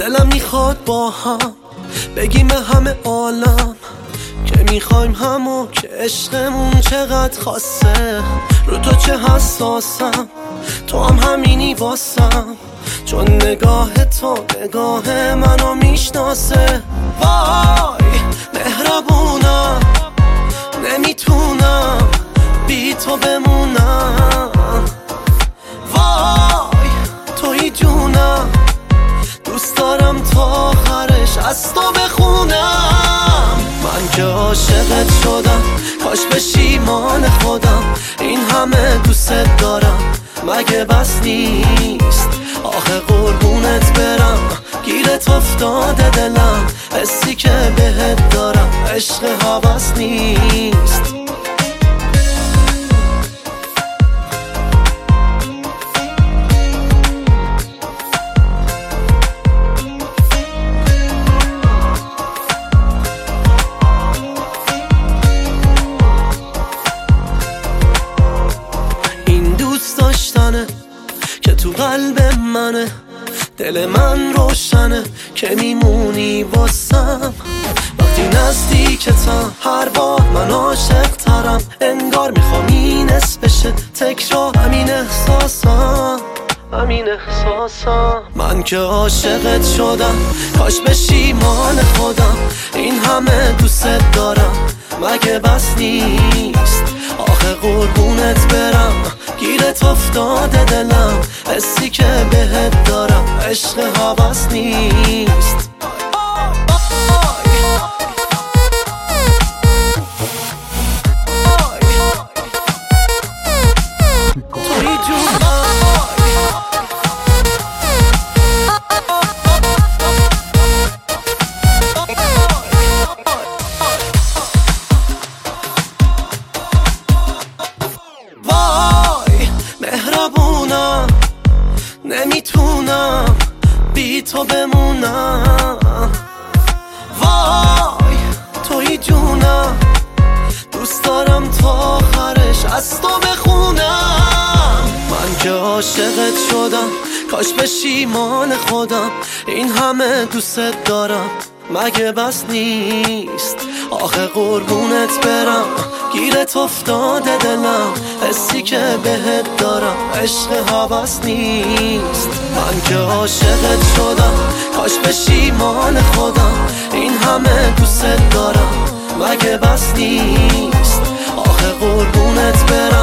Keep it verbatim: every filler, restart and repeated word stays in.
دلم میخواد با هم بگیم به همه عالم که میخوایم همو، که عشقمون چقدر خاصه. رو تو چه حساسم، تو هم همینی واسم، چون نگاه تو نگاه منو میشناسه. وای مهربونم، نمیتونم بی تو بمونم. وای توی جونم، دوست دارم تا آخرش از تو بخونم. من که عاشقت شدم، کاش پشیمان خودم. این همه دوست دارم مگه بس نیست؟ آخه قربونت برم، گیرت افتاده دلم. حسی که بهت دارم عشق هوس نیست. که تو قلب منه، دل من روشنه که میمونی واسم. وقتی نزدیکتم هر بار من عاشق ترم، انگار میخوام این اسم بشه تکرار. همین احساسم، همین احساسم. من که عاشقت شدم، کاش پشیمان خودم. این همه دوست دارم مگه بس نیست؟ آخه قربونت برم، گیرت افتاده دلم. حسی که بهت دارم عشق هوس نیست. توی جونم مهربونم، نمیتونم بی تو بمونم. وای توی جونم، دوست دارم تا آخرش از تو بخونم. من که عاشقت شدم، کاش پشیمان خودم. این همه دوست دارم مگه بس نیست؟ آخه قربونت برم، گیرت افتاده دلم. حسی که بهت دارم عشق هوس نیست. من که عاشقت شدم، کاش پشیمان خودم. این همه دوست دارم مگه بس نیست؟ آخه قربونت برم،